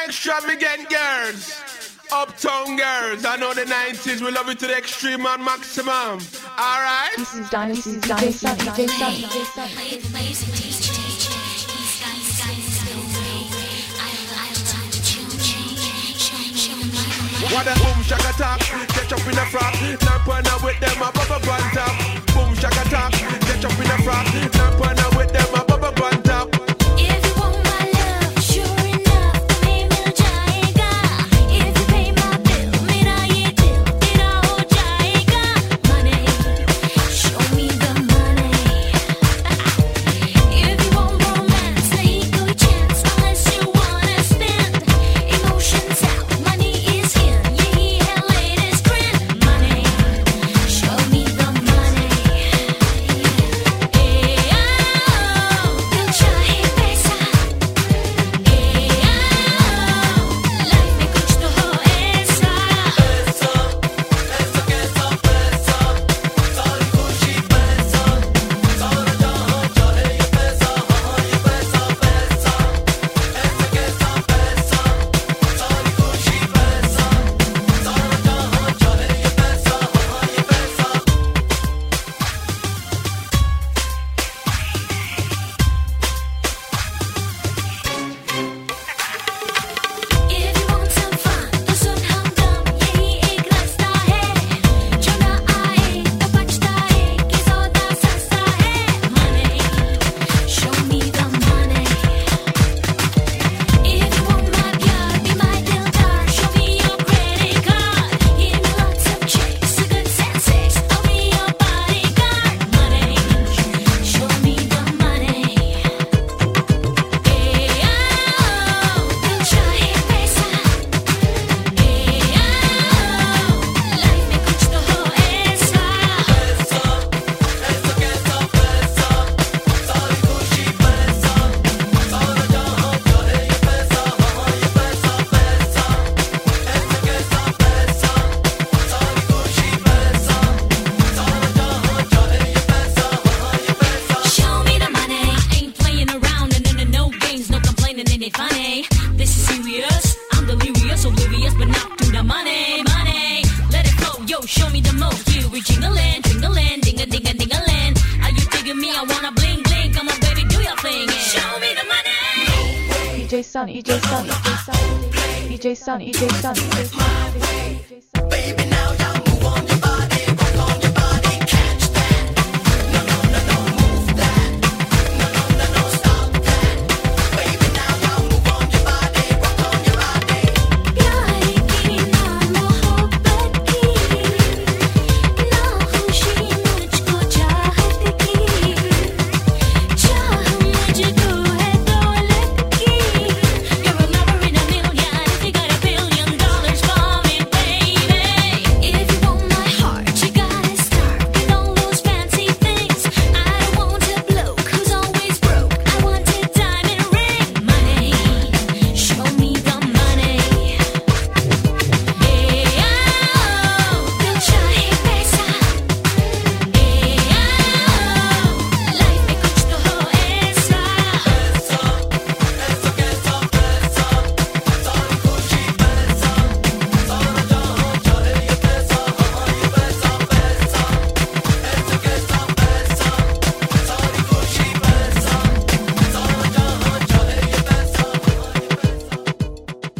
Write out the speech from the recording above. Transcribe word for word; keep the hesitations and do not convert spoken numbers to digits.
Extravagant girls, uptown girls. I know the nineties, we love it to the extreme and maximum. Alright? This is Dynasty, Dynasty, D J Sun, D J Sun. What a boom shaka talk, catch up in a frock, not partner with them a bubble bun top. Boom shaka talk, catch up in a frock, not partner with them a bubble bun top. D J Sun, D J Sun, D J Sun, D J Sun, D J Sun. Baby, now you move on your body.